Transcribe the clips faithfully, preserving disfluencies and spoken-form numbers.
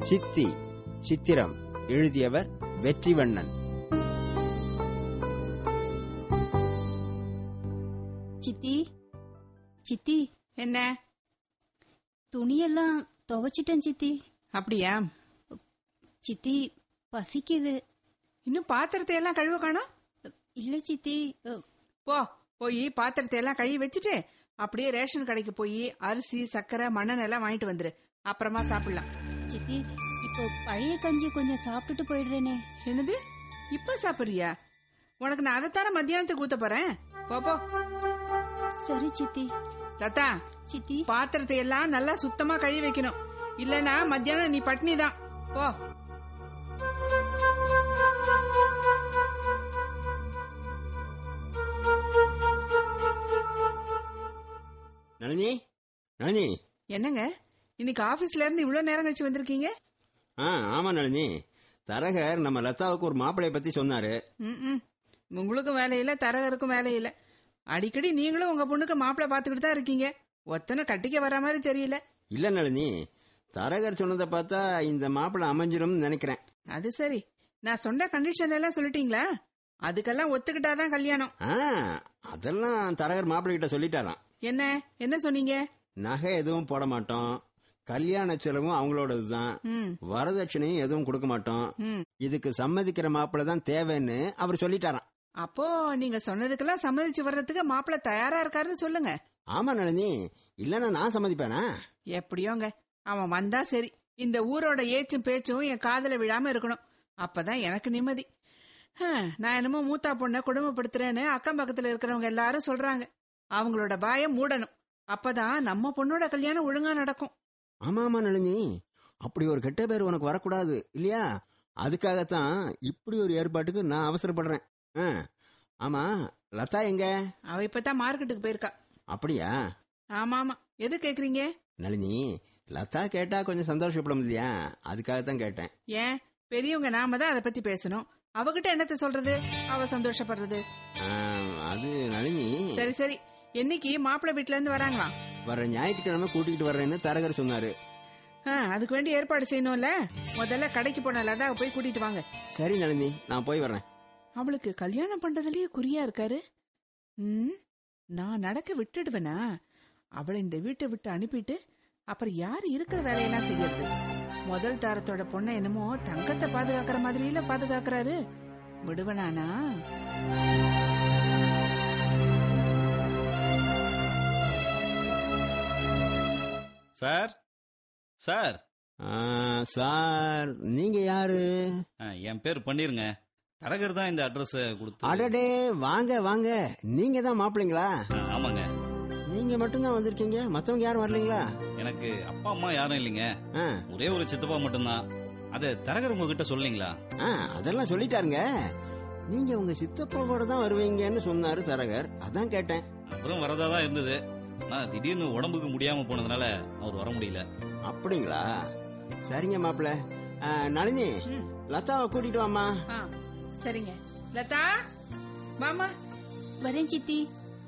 சித்தி சித்திரம் எழுதியவர் வெற்றிவண்ணன். சித்தி சித்தி என்ன துணியெல்லாம் துவைச்சிட்டேன் சித்தி. அப்படியா? சித்தி பசிக்குது. இன்னும் பாத்திரத்தை எல்லாம் கழுவ காணோம்? இல்ல சித்தி. போ போய் பாத்திரத்தை எல்லாம் கழுவி வச்சுட்டு அப்படியே ரேஷன் கடைக்கு போய் அரிசி சக்கரை மண்ணெண்ணெய் வாங்கிட்டு வந்துரு. அப்புறமா சாப்பிடலாம். சித்தி இப்போ பழைய கஞ்சி கொஞ்சம் சாப்பிட்டுட்டு போயிடுறேனே. என்னது இப்ப சாப்பிடுறியா? உனக்கு நான் அதைத்தான மத்தியானத்துக்கு ஊத்த போறேன். போ. சரி சித்தி. லதா சித்தி பாத்திரத்தை எல்லாம் நல்லா சுத்தமா கழுவி வைக்கணும். இல்லனா மத்தியானம் நீ பட்னி தான். போ. நளினி நளினி. என்னங்க இன்னைக்கு ஆபீஸ்ல இருந்து இவ்வளவு நேரம் கழிச்சு வந்திருக்கீங்க? ஆ ஆமா நளினி, தரகர் நம்ம லதாவுக்கு ஒரு மாப்பிளைய பத்தி சொன்னாரு. ம் உங்களுக்கும் வேலை இல்ல, தரகருக்கும் வேலை இல்ல. அடிக்கடி நீங்களும் உங்க பொண்ணுக்கு மாப்பிளை பாத்துக்கிட்டு தான் இருக்கீங்க. ஒத்தனை கட்டிக்க வர மாதிரி தெரியல. இல்ல நளினி, தரகர் சொன்னதை பார்த்தா இந்த மாப்பிளை அமைஞ்சிரும் நினைக்கிறேன். அது சரி, நான் சொன்ன கண்டிஷன் எல்லாம் சொல்லிட்டீங்களா? அதுக்கெல்லாம் ஒத்துக்கிட்டாதான் கல்யாணம். அதெல்லாம் தரகர் மாப்பிள்ளை கிட்ட சொல்லிட்டாராம். என்ன என்ன சொன்னீங்க? நகை எதுவும் போட மாட்டோம், கல்யாண செலவும் அவங்களோடதுதான், வரதட்சணையும் எதுவும் கொடுக்க மாட்டோம், இதுக்கு சம்மதிக்கிற மாப்பிள்ளை தான் தேவைன்னு அவர் சொல்லிட்டாராம். அப்போ நீங்க சொன்னதுக்கெல்லாம் சம்மதிச்சு வர்றதுக்கு மாப்பிள்ளை தயாரா இருக்காருன்னு சொல்லுங்க. ஆமா நளினி, இல்லன்னா நான் சம்மதிப்பேனா? எப்படியோங்க, அவன் வந்தா சரி. இந்த ஊரோட ஏச்சும் பேச்சும் என் காதல விழாம இருக்கணும். அப்பதான் எனக்கு நிம்மதி. நான் என்னமோ மூத்தா பொண்ண குடும்பப்படுத்துறேன்னு அக்கம் பக்கத்துல இருக்கிறவங்க எல்லாரும் சொல்றாங்க. அவங்களோட பாயம் மூடணும். அப்பதான் நம்ம பொண்ணோட கல்யாணம் ஒழுங்கா நடக்கும். ஆமா ஆமா நளினி, அப்படி ஒரு கெட்ட பேர் உனக்கு வரக்கூடாது இல்லையா? அதுக்காகத்தான் இப்படி ஒரு ஏற்பாட்டுக்கு நான் அவசரப்படுறேன். ஆமா, லதா எங்க? அவ இப்பதான் மார்க்கெட்டுக்கு போயிருக்கா. அப்படியா? ஆமா ஆமா. எது கேக்குறீங்க? நளினி, லதா கேட்டா கொஞ்சம் சந்தோஷப்படும் இல்லையா? அதுக்காகத்தான் கேட்டேன். ஏன், பெரியவங்க நாம தான் அதை பத்தி பேசணும். அவகிட்ட என்னத்த சொல்றது, அவ சந்தோஷப்படுறது? அது நளினி. சரி சரி, என்னைக்கு மாப்பிள்ளை வீட்டுல இருந்து வராங்களா? வர ஞாயிற்றுக்கிழமை கூட்டிகிட்டு வர்றேன்னு தரகர் சொன்னாரு. அதுக்கு வேண்டி ஏற்பாடு செய்யணும்ல. முதல்ல கடைக்கு போனால தான் போய் கூட்டிட்டு வாங்க. சரி நளினி, நான் போய் வர்றேன். அவளுக்கு கல்யாணம் பண்றதுலயே குறியா இருக்காரு. ம் நான் நடக்க விட்டுடுவேனா? அவளை இந்த வீட்டை விட்டு அனுப்பிட்டு அப்புறம் யாரு இருக்கிற வேலையெல்லாம் செய்யறது? முதல் தாரத்தோட பொண்ணை என்னமோ தங்கத்தை பாதுகாக்கிற மாதிரியில பாதுகாக்கிறாரு. விடுவனானா? சார் சார் சார், நீங்க யாரு? என் பேர் பண்ணிருங்க. தரகர் தான் இந்த அட்ரஸ் கொடுத்து. அடடே, வாங்க வாங்க. நீங்க தான் மாப்பிள்ளைங்களா? ஆமாங்க. நீங்க மட்டும்தான் வந்திருக்கீங்க, மத்தவங்க யாரும் வரலீங்களா? எனக்கு அப்பா அம்மா யாரும் இல்லைங்க, ஒரே ஒரு சித்தப்பா மட்டும்தான். அத தரகர் உங்ககிட்ட சொல்லீங்களா? அதெல்லாம் சொல்லிட்டாருங்க. நீங்க உங்க சித்தப்பா கூட தான் வருவீங்கன்னு சொன்னாரு தரகர், அதான் கேட்டேன். அப்புறம் வரதாதான் இருந்தது. நான் திடீர்னு உடம்புக்கு முடியாம போனதுனால அவர் வர முடியல. அப்படிங்களா? சரிங்க மாப்பிள்ள. நளினி, லதாவை கூட்டிட்டு வாமா. சரிங்க. லதா மாமா. வரேன் சித்தி.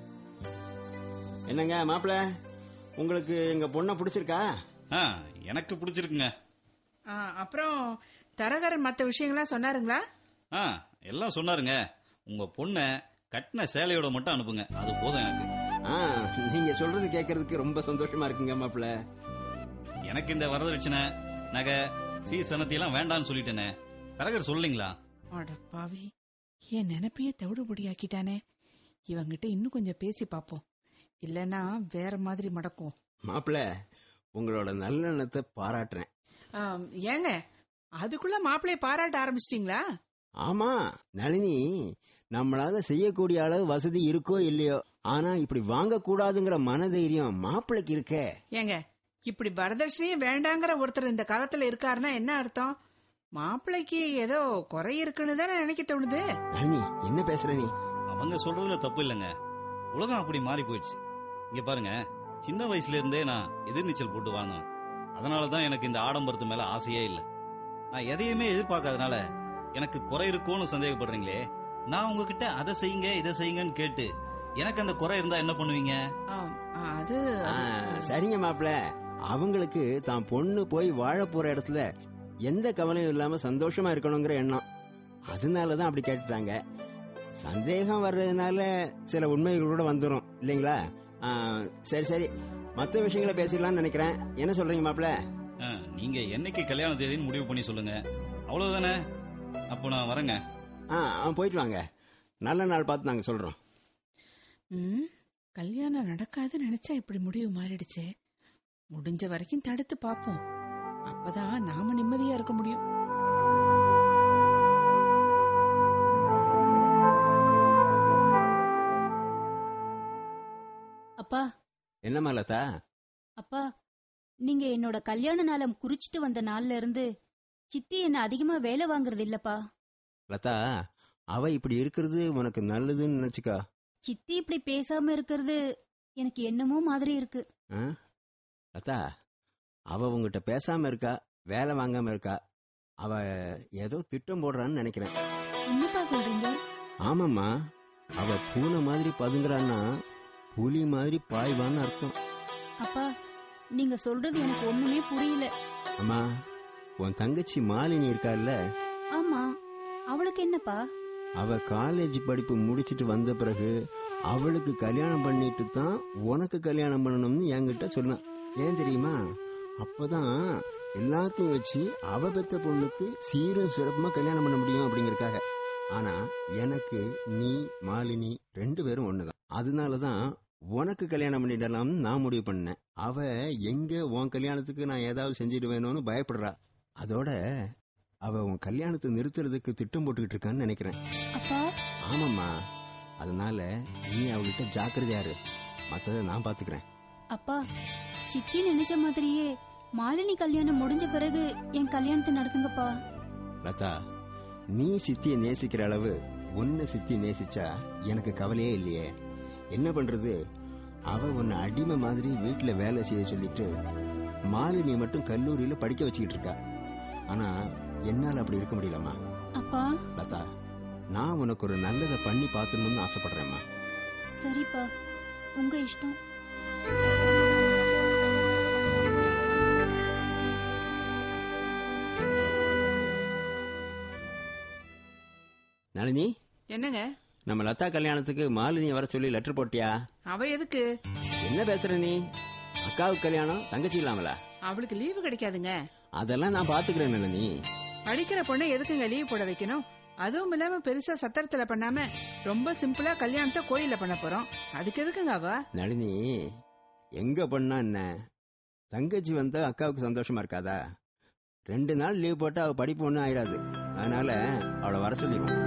என்னங்க மாப்பிள்ள, உங்களுக்கு எங்க பொண்ண பிடிச்சிருக்கா? எனக்கு பிடிச்சிருக்குங்க. அப்புறம் தரகர் மத்த விஷயங்கள்லாம் சொன்னாருங்களா? எல்லாம் சொன்னாருங்க. உங்க பொண்ண கட்டின சேலையோட மட்டும் அனுப்புங்க, அது போதும் எனக்கு. நீங்க சொல்றது கேட்கறதுக்கு ரொம்ப சந்தோஷமா இருக்குங்க மாப்பிள்ள. எனக்கு இந்த வரதட்சணை நகை சீசனத்தையெல்லாம் வேண்டாம்னு சொல்லிட்டேனே. தரகர் சொல்லீங்களா? பாவி, என் நினைப்பையே தவிடுபடியாக்கிட்டானே. இவங்கிட்ட இன்னும் கொஞ்சம் பேசி பாப்போம், இல்லன்னா வேற மாதிரி மடக்கும். மாப்பிள்ள, உங்களோட நல்லெண்ணத்தை பாராட்டுறேன். ஏங்க, அதுக்குள்ள மாப்பிள்ளைய பாராட்ட ஆரம்பிச்சிட்டீங்களா? ஆமா நளினி, நம்மளால செய்யக்கூடிய அளவு வசதி இருக்கோ இல்லையோ, ஆனா இப்படி வாங்க கூடாதுங்கிற மனதைரியம் மாப்பிள்ளைக்கு இருக்கே. ஏங்க, இப்படி வரதட்சணையும் வேண்டாங்கிற ஒருத்தர் இந்த காலத்துல இருக்காருன்னா என்ன அர்த்தம்? மாப்பிள்ளைக்கு ஏதோ குறை இருக்குன்னு தானே நினைக்க தோணுது. நளினி, என்ன பேசுற நீ? அவங்க சொல்றதுல தப்பு இல்லைங்க, உலகம் அப்படி மாறி போயிடுச்சு. இங்க பாருங்க, சின்ன வயசுல இருந்தே நான் எதிர்நீச்சல் போட்டு வாங்க. அதனாலதான் எனக்கு இந்த ஆடம்பரத்து மேல ஆசையே இல்லை. நான் எதையுமே எதிர்பார்க்காதனால எனக்கு குறை இருக்கும்னு சந்தேகப்படுறீங்களே. நான் உங்ககிட்ட அதை செய்யுங்க இதை செய்யுங்கன்னு கேட்டு எனக்கு அந்த குறை இருந்தா என்ன பண்ணுவீங்க? அது சரிங்க மாப்பிள்ள, அவங்களுக்கு தான் பொண்ணு போய் வாழ போற இடத்துல எந்த கவலையும் இல்லாம சந்தோஷமா இருக்கணுங்கிற எண்ணம். அதனாலதான் அப்படி கேட்டுட்டாங்க. சந்தேகம் வர்றதுனால சில உண்மைகள் கூட வந்துடும் இல்லைங்களா? ஆ, சரி சரி, மற்ற விஷயங்களை பேசிடலாம்னு நினைக்கிறேன். என்ன சொல்றீங்க மாப்பிள்ள? ஆ, நீங்க என்னைக்கு கல்யாண தேதின்னு முடிவு பண்ணி சொல்லுங்க. அவ்வளவுதானே? அப்போ நான் வரேங்க. ஆ ஆ, போயிட்டு வாங்க. நல்ல நாள் பார்த்து நாங்க சொல்றோம். ம் கல்யாணம் நடக்காதுன்னு நினைச்சா இப்படி முடிவு மாறிடுச்சே. முடிஞ்ச வரைக்கும் தடுத்து பாப்போம். அப்பதான் நாம நிம்மதியா இருக்க முடியும். அப்பா என்னம்மா லதா? அப்பா, நீங்க என்னோட கல்யாண நாளை குறிச்சிட்டு வந்த நாள்ல இருந்து சித்தி என்ன அதிகமா வேலை வாங்குறது இல்லப்பா. லதா, அவ இப்படி இருக்கிறது உனக்கு நல்லதுன்னு நினைச்சுக்கா. சித்தி இப்படி பேசாம இருக்கிறது எனக்கு என்னமோ மாதிரி இருக்கு. ஆ? லதா, அவ உங்ககிட்ட பேசாம இருக்கா, வேலை வாங்காம இருக்கா. அவ ஏதோ திட்டம் போடுறான்னு நினைக்கிறேன். என்னப்பா சொல்றீங்க? ஆமாம்மா, அவ பூனை மாதிரி பதுங்குறான்னா புலி மாதிரி பாய்வான்னு அர்த்தம். அப்பா, நீங்க சொல்றது எனக்கு ஒண்ணுமே புரியல. அம்மா, உன் தங்கச்சி மாலினி இருக்கால்ல, ஆமா, அவளுக்கு என்னப்பா? அவ காலேஜ் படிப்பு முடிச்சிட்டு வந்த பிறகு அவளுக்கு கல்யாணம் பண்ணிட்டு தான் உனக்கு கல்யாணம் பண்ணணும்னு என்கிட்ட சொன்னான். ஏன் தெரியுமா? அப்பதான் எல்லாத்தையும் வச்சு அவ பெத்த பொண்ணுக்கு சீரும் சிறப்புமா கல்யாணம் பண்ண முடியும் அப்படிங்கறக்காக. ஆனா எனக்கு நீ மாலினி ரெண்டு பேரும் ஒண்ணுதான். அதனாலதான் உனக்கு கல்யாணம் பண்ணிடலாம்னு நான் முடிவு பண்ணேன். அவ எங்க உன் கல்யாணத்துக்கு நான் ஏதாவது செஞ்சிடுவேணும்னு பயப்படுறா. அதோட அவ உன் கல்யாணத்தை நிறுத்துறதுக்கு திட்டம் போட்டுக்கிட்டு இருக்கான்னு நினைக்கிறேன். அப்பா, ஆமாம்மா, அதனால நீ அவகிட்ட ஜாக்கிரதையா இரு. மத்தத நான் பாத்துக்கிறேன். அப்பா, சித்தி நினைச்ச மாதிரியே மாலினி கல்யாணம் முடிஞ்ச பிறகு என் கல்யாணத்தை நடத்துங்கப்பா. லதா, நீ சித்திய நேசிக்கிற அளவு உன்னை சித்தி நேசிச்சா எனக்கு கவலையே இல்லையே. என்ன பண்றது, அவ உன்னை அடிமை மாதிரி வீட்டுல வேலை செய்ய சொல்லிட்டு மாலினிய மட்டும் கல்லூரியில படிக்க வச்சுக்கிட்டு இருக்கா. ஆனா என்னால அப்படி இருக்க முடியலம்மா. அப்பா, லதா, நான் உனக்கு ஒரு நல்லதை பண்ணி பாத்துடணும்னு ஆசைப்படுறேம்மா. சரிப்பா, உங்க இஷ்டம். நளினி, என்னங்க? நம்ம லதா கல்யாணத்துக்கு மாலினி வர சொல்லி லெட்டர் போட்டியா? அவ எதுக்கு? என்ன பேசுற நீ? அக்காவுக்கு கல்யாணம், தங்கச்சி இல்லாமல? அவளுக்கு லீவு கிடைக்காதுங்க. அதெல்லாம் நான் பாத்துக்கிறேன் நளினி. படிக்கிற பொண்ணை எதுக்குங்க லீவ் போட வைக்கணும்? அதுவும் இல்லாம பெருசா சத்திரத்துல பண்ணாம ரொம்ப சிம்பிளா கல்யாணத்தை கோயில்ல பண்ண போறோம். அதுக்கு எதுக்குங்க அவ? நளினி, எங்க பண்ணா என்ன, தங்கச்சி வந்தா அக்காவுக்கு சந்தோஷமா இருக்காதா? ரெண்டு நாள் லீவ் போட்டா அவ படிப்பு ஒண்ணும் ஆயிராது. அதனால அவளை வர சொல்லிடுவோம்.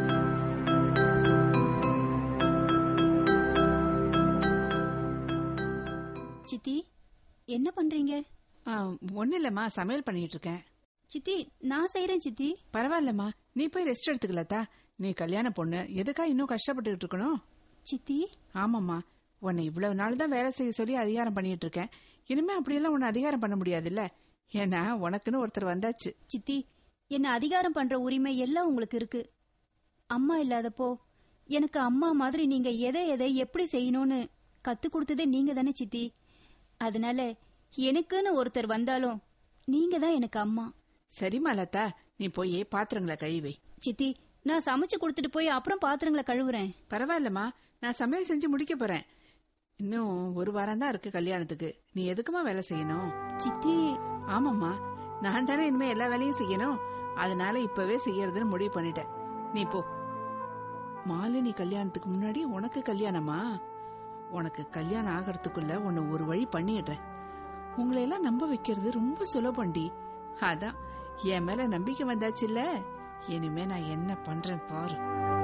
சித்தி, என்ன பண்றீங்க? ஒண்ணு இல்லம்மா, சமையல் பண்ணிட்டு இருக்கேன். சித்தி, நான் செய்யறேன் சித்தி. பரவாயில்லம்மா, நீ போய் ரெஸ்ட் எடுத்துக்கலத்தா. நீ கல்யாண பொண்ணு, எதுக்கா இன்னும் கஷ்டப்பட்டுக்கிட்டு இருக்கணும்? சித்தி, ஆமாம்மா, உன்னை இவ்வளவு நாள் தான் வேலை செய்ய சொல்லி அதிகாரம் பண்ணிட்டு இருக்கேன். இனிமே அப்படியெல்லாம் உன்னை அதிகாரம் பண்ண முடியாதுல்ல. ஏன்னா உனக்குன்னு ஒருத்தர் வந்தாச்சு. சித்தி, என்ன அதிகாரம் பண்ற உரிமை எல்லாம் உங்களுக்கு இருக்கு. அம்மா இல்லாதப்போ எனக்கு அம்மா மாதிரி நீங்க எதை எதை எப்படி செய்யணும்னு கத்து கொடுத்ததே நீங்க தானே சித்தி. அதனால எனக்குன்னு ஒருத்தர் வந்தாலும் நீங்க தான் எனக்கு அம்மா. சரிம்மா லதா, நீ போய் பாத்திரங்களை கழுவி. சித்தி, நான் சமைச்சு கொடுத்துட்டு போய் அப்புறம் பாத்திரங்களை கழுவுறேன். பரவாயில்லம்மா, நான் சமையல் செஞ்சு முடிக்க போறேன். இன்னும் ஒரு வாரம் தான் இருக்கு கல்யாணத்துக்கு. நீ எதுக்குமா வேலை செய்யணும்? சித்தி, ஆமாம்மா, நான் தானே இனிமே எல்லா வேலையும் செய்யணும். அதனால இப்பவே செய்யறதுன்னு முடிவு பண்ணிட்டேன். நீ போ. மாலினி கல்யாணத்துக்கு முன்னாடி உனக்கு கல்யாணமா? உனக்கு கல்யாணம் ஆகிறதுக்குள்ள உன்னை ஒரு வழி பண்ணிடுறேன். உங்களை எல்லாம் நம்ப வைக்கிறது ரொம்ப சுலபண்டி. அதான் என் மேல நம்பிக்கை வந்தாச்சு இல்ல. இனிமே நான் என்ன பண்றேன் பாரு.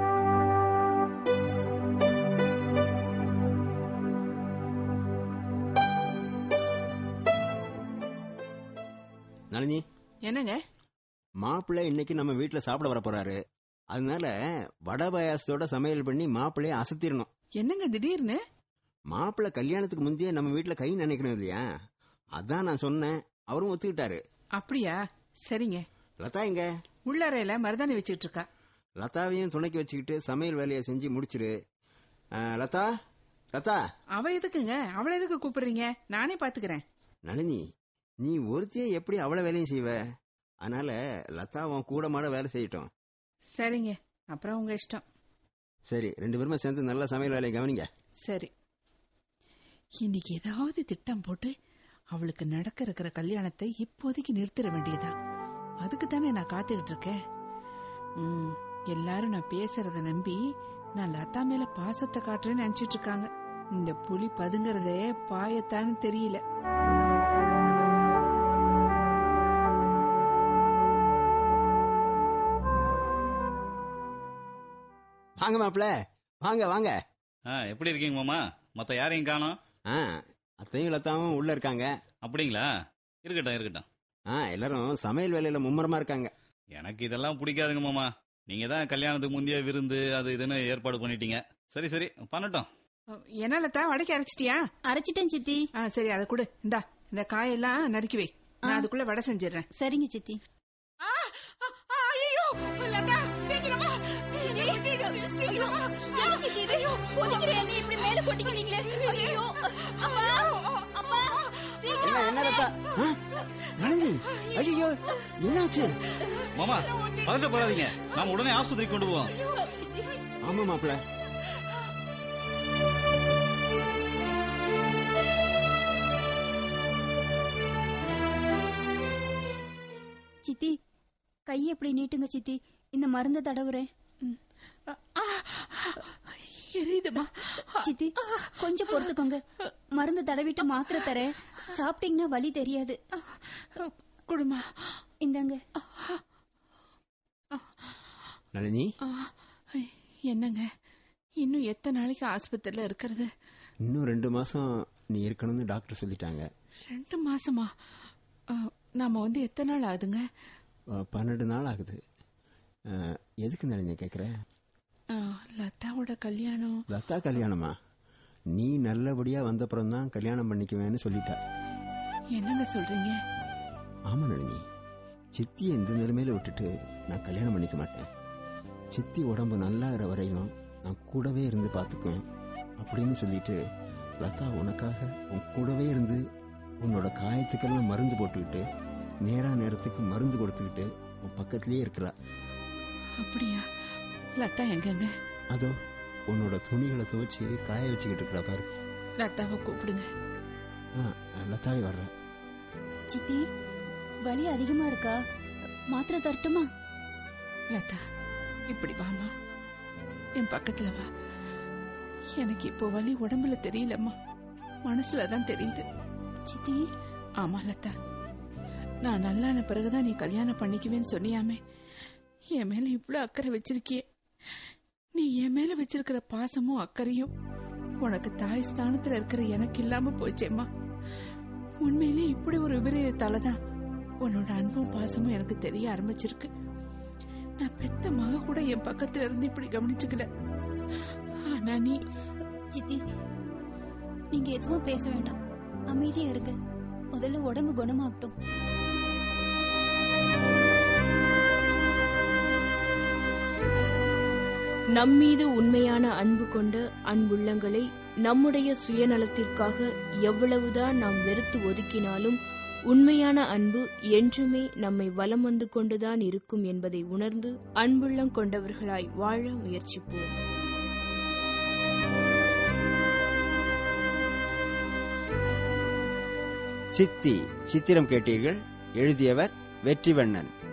நளினி, என்னங்க? மாப்பிள்ளை இன்னைக்கு நம்ம வீட்டுல சாப்பிட வர போறாரு. அதனால வட பாயாசத்தோட சமையல் பண்ணி மாப்பிள்ளைய அசத்திடணும். என்னங்க திடீர்னு? மாப்பிள்ளை கல்யாணத்துக்கு முந்தைய நம்ம வீட்டுல கை நினைக்கணும் இல்லையா? அதான் நான் சொன்னேன், அவரும் ஒத்துக்கிட்டாரு. அப்படியா? சரிங்க. லதா எங்க? உள்ளறையில மருதாணி வச்சுட்டு இருக்கா. லதாவையும் துணைக்கு வச்சுக்கிட்டு சமையல் வேலையை செஞ்சு முடிச்சிரு. ஆ, லதா, லதா. அவ எதுக்குங்க? அவளை எதுக்கு கூப்பிடுறீங்க? நானே பாத்துக்கிறேன். நளினி, நீ ஒருத்தியே எப்படி அவளை வேலையும் செய்வ? அதனால லதா உன் கூட மாட வேலை செய்யட்டும். சரிங்க, அப்புறம் உங்க இஷ்டம். சரி, ரெண்டு பேருமே சேர்ந்து நல்ல சமையல் வேலையை கவனிங்க. சரி, இன்னைக்கு ஏதாவது திட்டம் போட்டு அவளுக்கு நடக்க இருக்கிற கல்யாணத்தை இப்போதைக்கு நிறுத்திட வேண்டியதா. அதுக்கு தானே நான் காத்துக்கிட்டு இருக்கேன். ம், எல்லாரும் நான் பேசுறத நம்பி நான் லதா மேல பாசத்தை காட்டுறேன்னு நினைச்சிட்டு இருக்காங்க. இந்த புலி பதுங்கறதே பாயத்தான்னு தெரியல. வாங்க மாப்பிள்ள, வாங்க வாங்க. எப்படி இருக்கீங்க மாமா? மத்த யாரையும் காணோம். அத்தையும் லதாவும் உள்ள இருக்காங்க. அப்படிங்களா? இருக்கட்டும் இருக்கட்டும். எல்லாரும் சமையல் வேலையில மும்முரமா இருக்காங்க. எனக்கு இதெல்லாம் பிடிக்காதுங்க மாமா. நீங்க தான் கல்யாணத்துக்கு முந்தைய விருந்து அது இதுன்னு ஏற்பாடு பண்ணிட்டீங்க. சரி சரி பண்ணட்டும். என்ன லதா, வடக்கி அரைச்சிட்டியா? அரைச்சிட்டேன் சித்தி. சரி, அதை கொடு. இந்தா, இந்த காயெல்லாம் நறுக்கி வை, நான் அதுக்குள்ள வடை செஞ்சிடறேன். சரிங்க சித்தி. என்னாச்சு மாமா? பதட்டப்படாதீங்க, நாம உடனே ஆஸ்பத்திரிக்கு கொண்டு போவோம். ஆமா மாப்பிள்ள. சித்தி, கை எப்படி நீட்டுங்க சித்தி, இந்த மருந்த தடவுறேன். சித்தி, கொஞ்சம் பொறுத்துக்கோங்க. மருந்து தடவிட்டு மாத்திரை தரேன், சாப்பிட்டீங்கன்னா வலி தெரியாது. குடுமா, இந்தாங்க. நளினி, என்னங்க இன்னும் எத்தனை நாளைக்கு ஆஸ்பத்திரியில இருக்கிறது? இன்னும் ரெண்டு மாசம் நீ இருக்கணும்னு டாக்டர் சொல்லிட்டாங்க. ரெண்டு மாசமா? நாம வந்து எத்தனை நாள் ஆகுதுங்க? பன்னெண்டு நாள் ஆகுது. எதுக்கு நளினி கேக்குற? லதாவோட கல்யாணம். லதா கல்யாணமா? நீ நல்லபடியா வந்தப்புறம் தான் கல்யாணம் பண்ணிக்குவேன்னு சொல்லிட்ட. என்னங்க சொல்றீங்க? ஆமா நளினி, சித்தியை இந்த நிலைமையில விட்டுட்டு நான் கல்யாணம் பண்ணிக்க மாட்டேன். சித்தி உடம்பு நல்லாகிற வரையும் நான் கூடவே இருந்து பாத்துக்குவேன் அப்படின்னு சொல்லிட்டு லதா உனக்காக உன் கூடவே இருந்து உன்னோட காயத்துக்கெல்லாம் மருந்து போட்டுக்கிட்டு நேரா நேரத்துக்கு மருந்து கொடுத்துக்கிட்டு உன் பக்கத்திலேயே இருக்கிறா. அப்படியா? லதா எங்கங்க? அதோ உன்னோட துணிகளை துவைச்சு காய வச்சுக்கிட்டு இருக்கிறா பாரு. லதாவை கூப்பிடுங்க. லதாவை வர்ற. சித்தி, வலி அதிகமா இருக்கா? மாத்திரை தரட்டுமா? லதா, இப்படி வாமா, என் பக்கத்துல வா. எனக்கு இப்போ வலி உடம்புல தெரியலம்மா, மனசுலதான் தெரியுது. சித்தி. ஆமா லதா, நான் நல்லான பிறகுதான் நீ கல்யாணம் பண்ணிக்குவேன்னு சொன்னியாமே. என் மேல இவ்வளவு அக்கறை வச்சிருக்கியே. நீ என் மேல வச்சிருக்கிற பாசமும் அக்கறையும் உனக்கு தாய் ஸ்தானத்துல இருக்கிற எனக்கு இல்லாம போச்சேம்மா. உண்மையிலே இப்படி ஒரு விபரீதத்தாலதான் உன்னோட அன்பும் பாசமும் எனக்கு தெரிய ஆரம்பிச்சிருக்கு. நான் பெத்த மக கூட என் பக்கத்துல இருந்து இப்படி கவனிச்சுக்கல. ஆனா நீ. சித்தி, நீங்க எதுவும் பேச வேண்டாம், அமைதியா இருங்க. முதல்ல உடம்பு குணமாகட்டும். நம்மீது உண்மையான அன்பு கொண்ட அன்புள்ளங்களை நம்முடைய சுயநலத்திற்காக எவ்வளவுதான் நாம் வெறுத்து ஒதுக்கினாலும் உண்மையான அன்பு என்றுமே நம்மை வலம் வந்து கொண்டுதான் இருக்கும் என்பதை உணர்ந்து அன்புள்ளம் கொண்டவர்களாய் வாழ முயற்சிப்போம். சித்தி சித்திரம் கேட்டீர்கள். எழுதியவர் வெற்றிவண்ணன்.